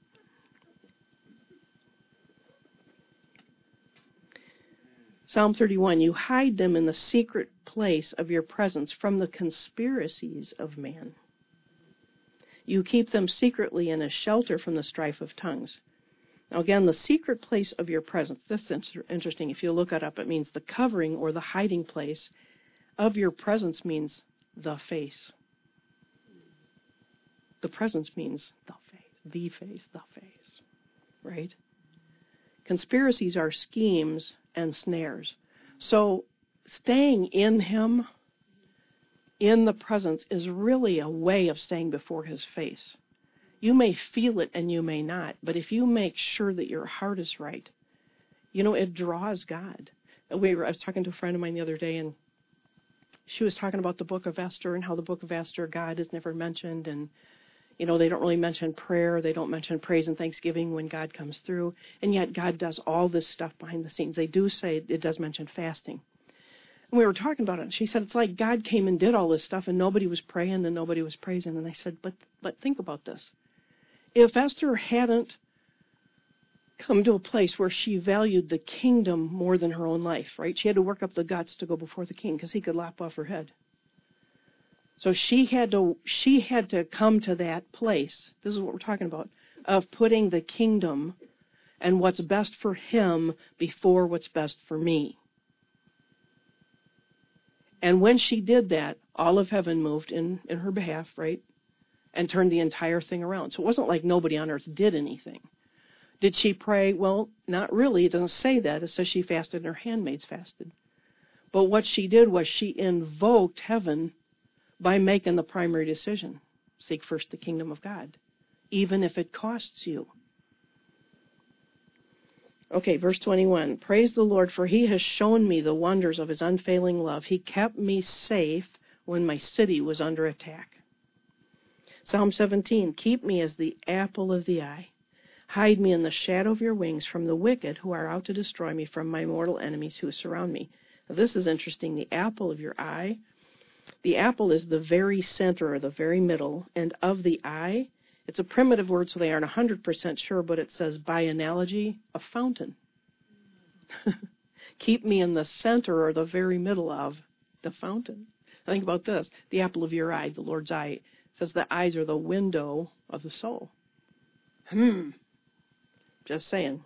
[SPEAKER 2] Psalm thirty-one, you hide them in the secret place of your presence from the conspiracies of man. You keep them secretly in a shelter from the strife of tongues. Now again, the secret place of your presence, this is interesting. If you look it up, it means the covering or the hiding place of your presence means the face. The presence means the face, the face, the face, right? Conspiracies are schemes and snares. So staying in him, in the presence, is really a way of staying before his face. You may feel it and you may not, but if you make sure that your heart is right, you know, it draws God. We were, I was talking to a friend of mine the other day, and she was talking about the book of Esther and how the book of Esther, God is never mentioned, and you know, they don't really mention prayer. They don't mention praise and thanksgiving when God comes through. And yet God does all this stuff behind the scenes. They do say it does mention fasting. And we were talking about it. And she said, it's like God came and did all this stuff and nobody was praying and nobody was praising. And I said, but but think about this. If Esther hadn't come to a place where she valued the kingdom more than her own life, right? She had to work up the guts to go before the king because he could lop off her head. So she had to she had to come to that place, this is what we're talking about, of putting the kingdom and what's best for him before what's best for me. And when she did that, all of heaven moved in, in her behalf, right? And turned the entire thing around. So it wasn't like nobody on earth did anything. Did she pray? Well, not really. It doesn't say that. It says she fasted and her handmaids fasted. But what she did was she invoked heaven by making the primary decision. Seek first the kingdom of God, even if it costs you. Okay, verse twenty-one. Praise the Lord, for he has shown me the wonders of his unfailing love. He kept me safe when my city was under attack. Psalm seventeen. Keep me as the apple of the eye. Hide me in the shadow of your wings from the wicked who are out to destroy me, from my mortal enemies who surround me. Now, this is interesting. The apple of your eye. The apple is the very center or the very middle, and of the eye, it's a primitive word, so they aren't one hundred percent sure, but it says, by analogy, a fountain. Keep me in the center or the very middle of the fountain. Think about this. The apple of your eye, the Lord's eye, says the eyes are the window of the soul. Hmm. Just saying.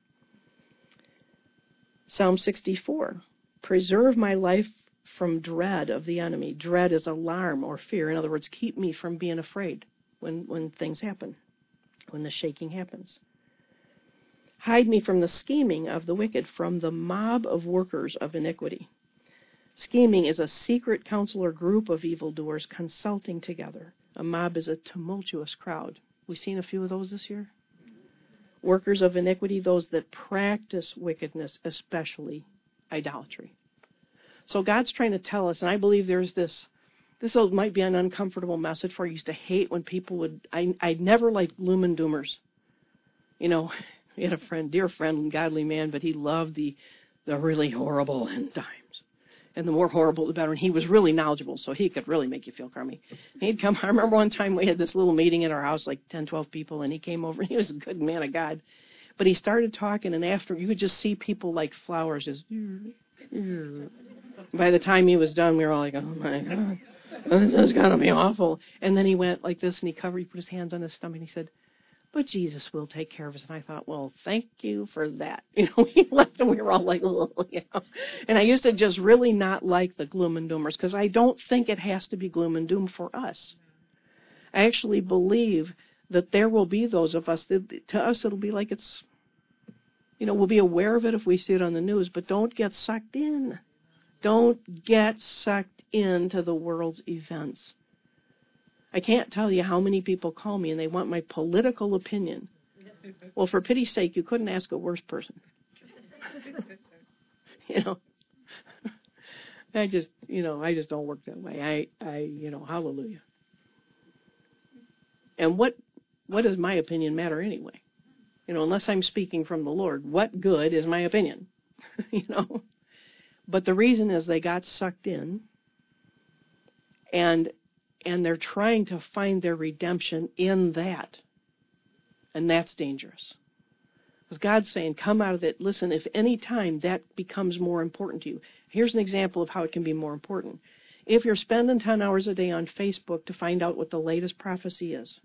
[SPEAKER 2] Psalm sixty-four. Preserve my life from dread of the enemy. Dread is alarm or fear. In other words, keep me from being afraid when, when things happen, when the shaking happens. Hide me from the scheming of the wicked, from the mob of workers of iniquity. Scheming is a secret council or group of evildoers consulting together. A mob is a tumultuous crowd. We've seen a few of those this year. Workers of iniquity, those that practice wickedness, especially idolatry. So God's trying to tell us, and I believe there's this, this might be an uncomfortable message for you. I used to hate when people would, I I never liked gloom and doomers. You know, we had a friend, dear friend, godly man, but he loved the, the really horrible end times. And the more horrible, the better. And he was really knowledgeable, so he could really make you feel crummy. He'd come, I remember one time we had this little meeting in our house, like ten, twelve people, and he came over, and he was a good man of God. But he started talking, and after, you could just see people like flowers just, By the time he was done, we were all like, oh my God, this is going to be awful. And then he went like this, and he covered, he put his hands on his stomach, and he said, but Jesus will take care of us. And I thought, well, thank you for that. You know, he left, and we were all like, oh, you know. And I used to just really not like the gloom and doomers, because I don't think it has to be gloom and doom for us. I actually believe that there will be those of us, that to us it'll be like it's, you know, we'll be aware of it if we see it on the news, but don't get sucked in. Don't get sucked into the world's events. I can't tell you how many people call me and they want my political opinion. Well, for pity's sake, you couldn't ask a worse person. You know, I just, you know, I just don't work that way. I, I, you know, hallelujah. And what, what does my opinion matter anyway? You know, unless I'm speaking from the Lord, what good is my opinion? You know? But the reason is they got sucked in, and and they're trying to find their redemption in that. And that's dangerous. Because God's saying, come out of it. Listen, if any time that becomes more important to you, here's an example of how it can be more important. If you're spending ten hours a day on Facebook to find out what the latest prophecy is,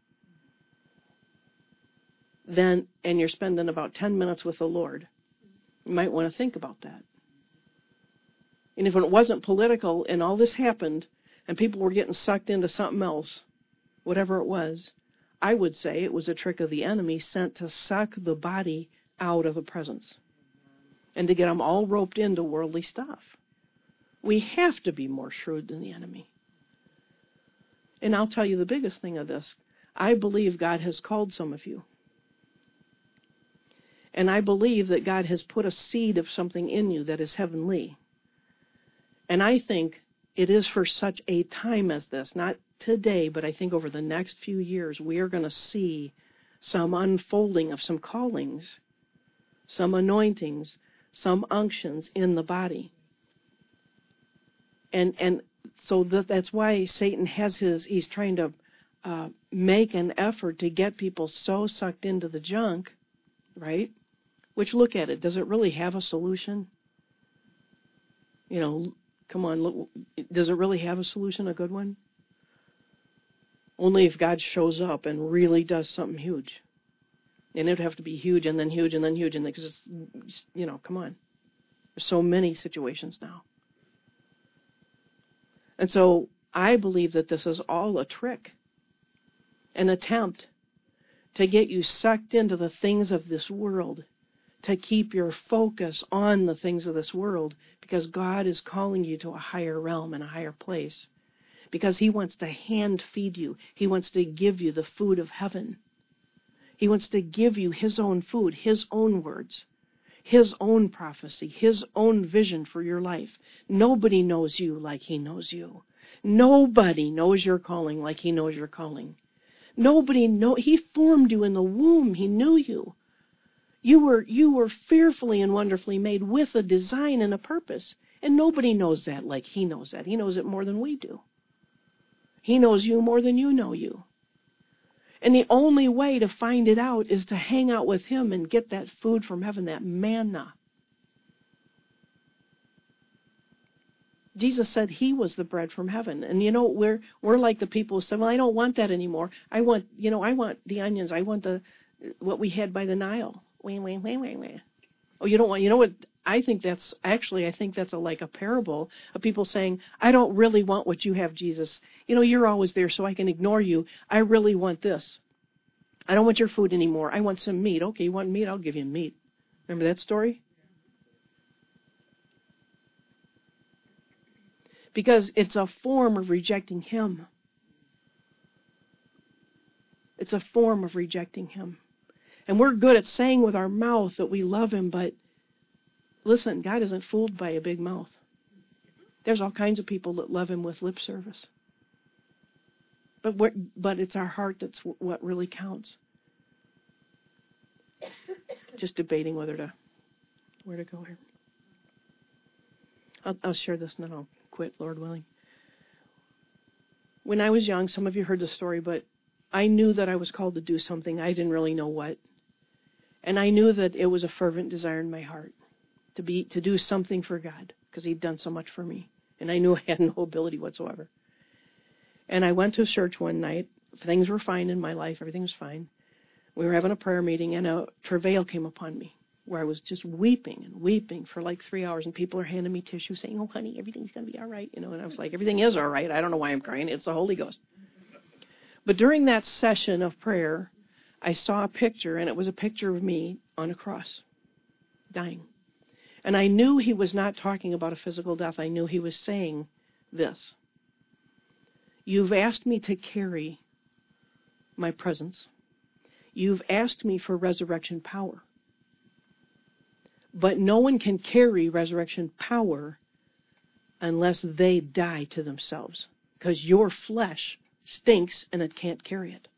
[SPEAKER 2] then, and you're spending about ten minutes with the Lord, you might want to think about that. And if it wasn't political and all this happened and people were getting sucked into something else, whatever it was, I would say it was a trick of the enemy sent to suck the body out of the presence and to get them all roped into worldly stuff. We have to be more shrewd than the enemy. And I'll tell you the biggest thing of this. I believe God has called some of you. And I believe that God has put a seed of something in you that is heavenly. And I think it is for such a time as this, not today, but I think over the next few years, we are going to see some unfolding of some callings, some anointings, some unctions in the body. And and so that, that's why Satan has his, he's trying to uh, make an effort to get people so sucked into the junk, right? Which, look at it, does it really have a solution? You know, come on, look, does it really have a solution, a good one? Only if God shows up and really does something huge. And it would have to be huge and then huge and then huge, and because it's, you know, come on. There's so many situations now. And so I believe that this is all a trick, an attempt to get you sucked into the things of this world, to keep your focus on the things of this world, because God is calling you to a higher realm and a higher place. Because he wants to hand feed you. He wants to give you the food of heaven. He wants to give you his own food, his own words, his own prophecy, his own vision for your life. Nobody knows you like he knows you. Nobody knows your calling like he knows your calling. Nobody know he formed you in the womb. He knew you. You were you were fearfully and wonderfully made with a design and a purpose. And nobody knows that like he knows that. He knows it more than we do. He knows you more than you know you. And the only way to find it out is to hang out with him and get that food from heaven, that manna. Jesus said he was the bread from heaven. And you know, we're we're like the people who said, well, I don't want that anymore. I want, you know, I want the onions. I want the what we had by the Nile. Wait, wait, wait, wait, wait. Oh, you don't want, you know what? I think that's, actually, I think that's a, like a parable of people saying, I don't really want what you have, Jesus. You know, you're always there, so I can ignore you. I really want this. I don't want your food anymore. I want some meat. Okay, you want meat? I'll give you meat. Remember that story? Because it's a form of rejecting him. It's a form of rejecting him. And we're good at saying with our mouth that we love him, but listen, God isn't fooled by a big mouth. There's all kinds of people that love him with lip service. But what, but it's our heart that's what really counts. Just debating whether to, where to go here. I'll, I'll share this and then I'll quit, Lord willing. When I was young, some of you heard the story, but I knew that I was called to do something. I didn't really know what. And I knew that it was a fervent desire in my heart to be to do something for God, because he'd done so much for me. And I knew I had no ability whatsoever. And I went to church one night. Things were fine in my life. Everything was fine. We were having a prayer meeting, and a travail came upon me, where I was just weeping and weeping for like three hours, and people are handing me tissue saying, oh, honey, everything's going to be all right. You know, and I was like, everything is all right. I don't know why I'm crying. It's the Holy Ghost. But during that session of prayer, I saw a picture, and it was a picture of me on a cross, dying. And I knew he was not talking about a physical death. I knew he was saying this. You've asked me to carry my presence. You've asked me for resurrection power. But no one can carry resurrection power unless they die to themselves, because your flesh stinks and it can't carry it.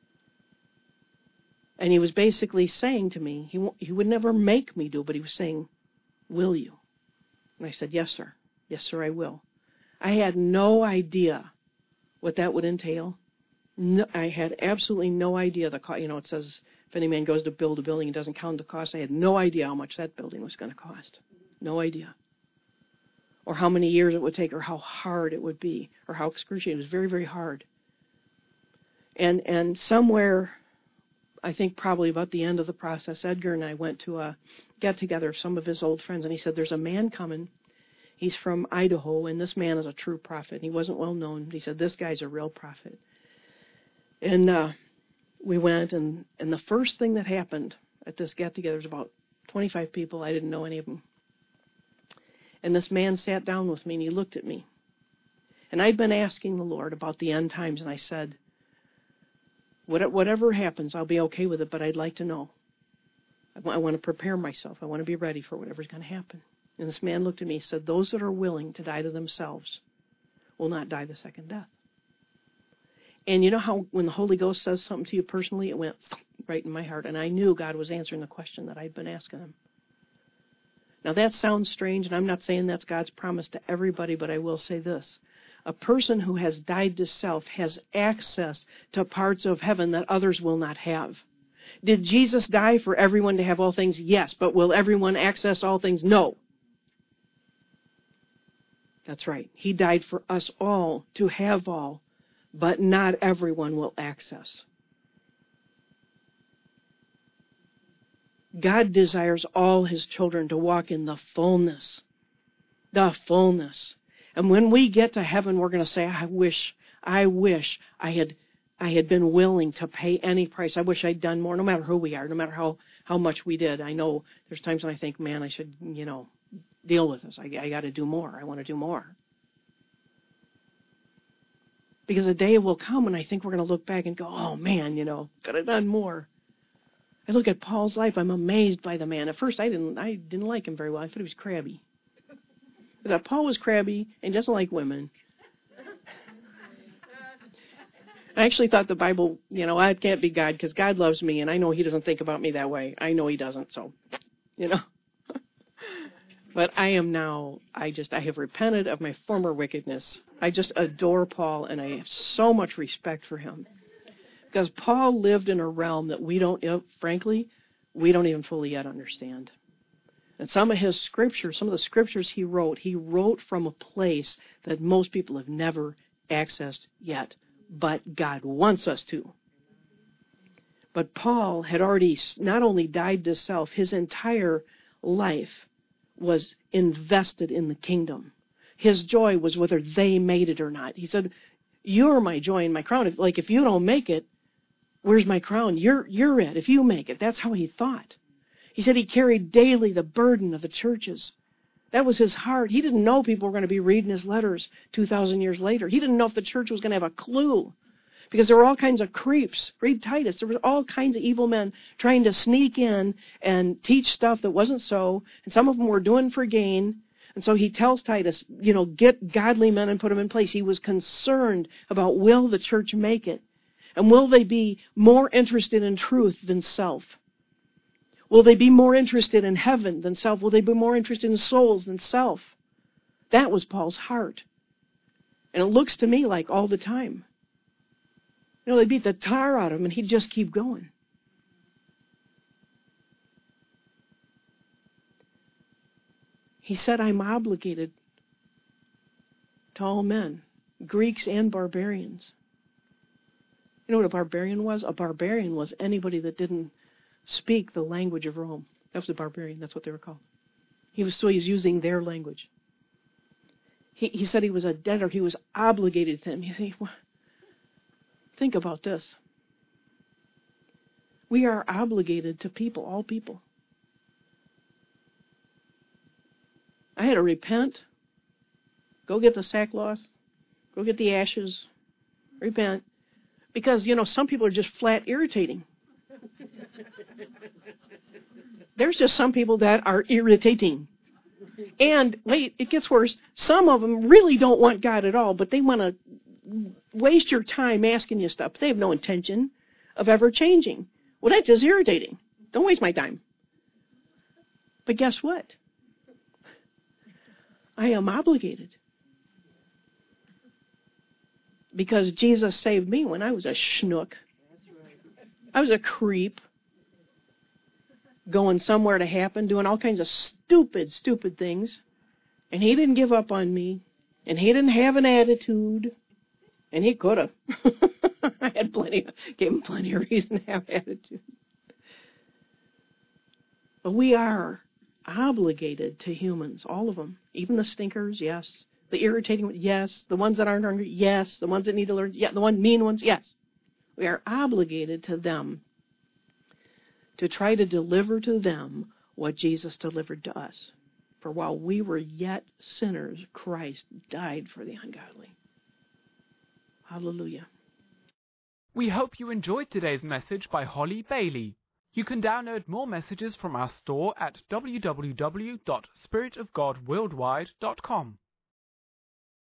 [SPEAKER 2] And he was basically saying to me, he, he would never make me do it, but he was saying, will you? And I said, yes, sir. Yes, sir, I will. I had no idea what that would entail. No, I had absolutely no idea the cost. You know, it says if any man goes to build a building, it doesn't count the cost. I had no idea how much that building was going to cost. No idea. Or how many years it would take, or how hard it would be, or how excruciating. It was very, very hard. And and somewhere, I think probably about the end of the process, Edgar and I went to a get-together of some of his old friends, and he said, there's a man coming. He's from Idaho, and this man is a true prophet. He wasn't well known. He said, this guy's a real prophet. And uh, we went, and, and the first thing that happened at this get-together was about twenty-five people. I didn't know any of them. And this man sat down with me, and he looked at me. And I'd been asking the Lord about the end times, and I said, whatever happens, I'll be okay with it, but I'd like to know. I want to prepare myself. I want to be ready for whatever's going to happen. And this man looked at me and said, those that are willing to die to themselves will not die the second death. And you know how when the Holy Ghost says something to you personally, it went right in my heart. And I knew God was answering the question that I'd been asking him. Now that sounds strange, and I'm not saying that's God's promise to everybody, but I will say this. A person who has died to self has access to parts of heaven that others will not have. Did Jesus die for everyone to have all things? Yes. But will everyone access all things? No. That's right. He died for us all to have all, but not everyone will access. God desires all his children to walk in the fullness. The fullness. And when we get to heaven, we're going to say, I wish, I wish I had I had been willing to pay any price. I wish I'd done more, no matter who we are, no matter how, how much we did. I know there's times when I think, man, I should, you know, deal with this. I, I got to do more. I want to do more. Because a day will come and I think we're going to look back and go, oh, man, you know, could have done more. I look at Paul's life. I'm amazed by the man. At first, I didn't I didn't like him very well. I thought he was crabby. I thought Paul was crabby and doesn't like women. I actually thought the Bible, you know, it can't be God because God loves me, and I know he doesn't think about me that way. I know he doesn't, so, you know. But I am now, I just, I have repented of my former wickedness. I just adore Paul, and I have so much respect for him. Because Paul lived in a realm that we don't, frankly, we don't even fully yet understand. And some of his scriptures, some of the scriptures he wrote, he wrote from a place that most people have never accessed yet. But God wants us to. But Paul had already not only died to self, his entire life was invested in the kingdom. His joy was whether they made it or not. He said, you're my joy and my crown. If, like, if you don't make it, where's my crown? You're, you're it. If you make it. That's how he thought. He said he carried daily the burden of the churches. That was his heart. He didn't know people were going to be reading his letters two thousand years later. He didn't know if the church was going to have a clue. Because there were all kinds of creeps. Read Titus. There were all kinds of evil men trying to sneak in and teach stuff that wasn't so. And some of them were doing for gain. And so he tells Titus, you know, get godly men and put them in place. He was concerned about, will the church make it? And will they be more interested in truth than self? Will they be more interested in heaven than self? Will they be more interested in souls than self? That was Paul's heart. And it looks to me like all the time. You know, they beat the tar out of him and he'd just keep going. He said, I'm obligated to all men, Greeks and barbarians. You know what a barbarian was? A barbarian was anybody that didn't speak the language of Rome. That was a barbarian. That's what they were called. He was so he's using their language. He he said he was a debtor. He was obligated to them. You think, well, think about this. We are obligated to people, all people. I had to repent. Go get the sackcloth. Go get the ashes. Repent. Because, you know, some people are just flat irritating. There's just some people that are irritating. And, wait, it gets worse. Some of them really don't want God at all, but they want to waste your time asking you stuff. They have no intention of ever changing. Well, that's just irritating. Don't waste my time. But guess what? I am obligated. Because Jesus saved me when I was a schnook. I was a creep. Going somewhere to happen, doing all kinds of stupid, stupid things. And he didn't give up on me. And he didn't have an attitude. And he could have. I had plenty, gave him plenty of reason to have attitude. But we are obligated to humans, all of them. Even the stinkers, yes. The irritating ones, yes. The ones that aren't hungry, yes. The ones that need to learn, yeah. The one mean ones, yes. We are obligated to them to try to deliver to them what Jesus delivered to us. For while we were yet sinners, Christ died for the ungodly. Hallelujah.
[SPEAKER 1] We hope you enjoyed today's message by Holly Bailey. You can download more messages from our store at w w w dot spirit of god worldwide dot com.